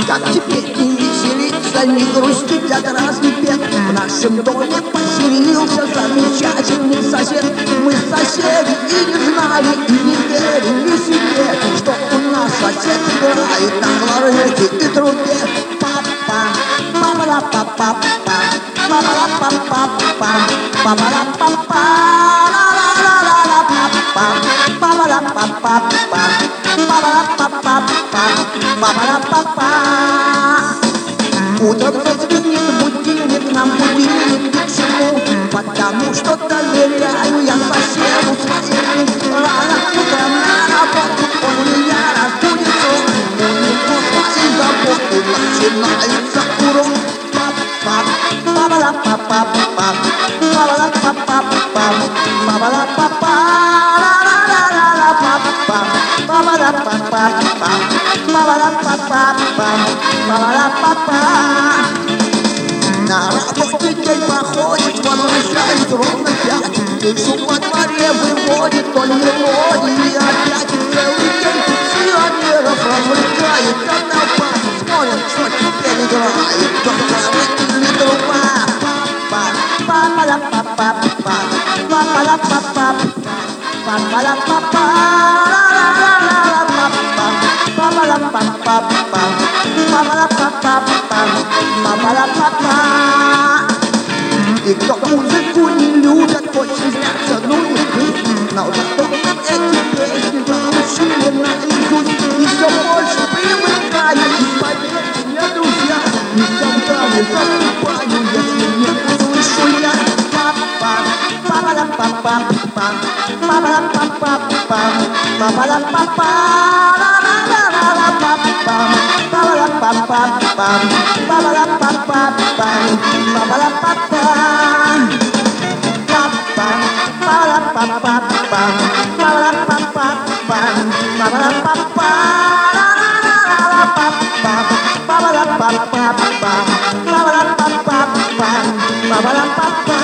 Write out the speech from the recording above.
Как теперь не веселиться, не грустить от разных бед. В нашем доме поселился замечательный сосед. Мы соседи и не знали, и не верили себе, что у нас сосед играет на кларнете и трубе. Папа, папа-ла-па-па-па, папа-ла-па-па-па, папа-ла-па-па, ла-ла-ла-ла-ла-па-па, папа-ла-па-па-па, папа-ла-па-па-па, папа-ла-па-па. Утром зазвенит будильник, нам будильник ни к чему, потому что доверяю я соседу своему. Рано утром на работу он меня разбудит, у него свои заботы, начинается урок. Па-па-па-па-па, па-па-па-па-па, па-па-па-па, ла-ла-ла-ла-ла-па-па, па-па-па-па-па, па-па-па-па-па, па-па-па-па. На работе день проходит, возвращаюсь ровно в 5. И шум во дворе выводит, то не вроде. И опять целый день пенсионеров развлекает. Как толпа, смотрят, что теперь играет. Только не труба. Па-па-ла-па-па-па, па-па-ла-па-па-па, па-па-ла-па-па, ла-ла-ла-ла-ла-па-па, па-па-ла-па-па-па, па-па-ла-па-па-па, па-па-ла-па-па. И кто музыку не любит, очень зрятся, ну не пусть. Но зато эти песни заучили наизусть. И все больше привыкаю, и поверьте мне, друзья, никогда не засыпаю, если не услышу я. Папа, па-па-ла-па-па-па, па-па-ла-па-па-па, па-па-ла-па-па, ла-ла-ла-ла-ла-па-па, па-па-ла-па-па-па, па-па-ла-па-па-па, па-па-ла-па-па. Ba ba